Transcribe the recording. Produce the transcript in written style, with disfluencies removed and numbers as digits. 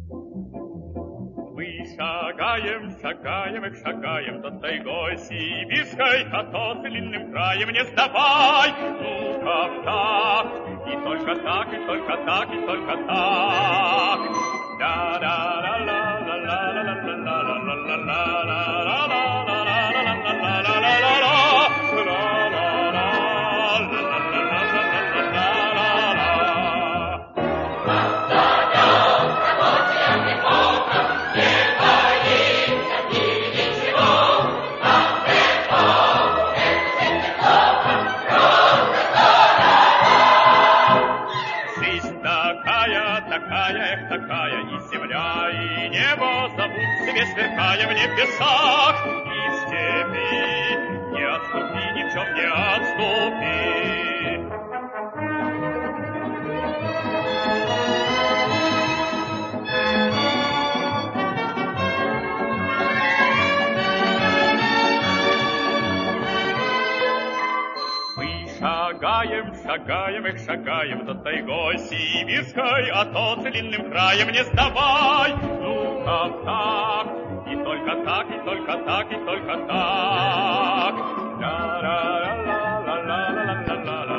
Мы шагаем, шагаем и шагаем до тайгой сибирской, а то длинным краем не сдавай. Ну-ка так, и только так, и только так, и только так. Такая и земля, и небо зовут себе, сверкая в небесах. И в степи не отступи, ни в чем не отступи. Шагаем, шагаем и шагаем до тайгой сибирской, а то длинным краем не сдавай. Ну-ка так, и только так, и только так, и только так. Ла-ла-ла-ла-ла-ла-ла-ла-ла.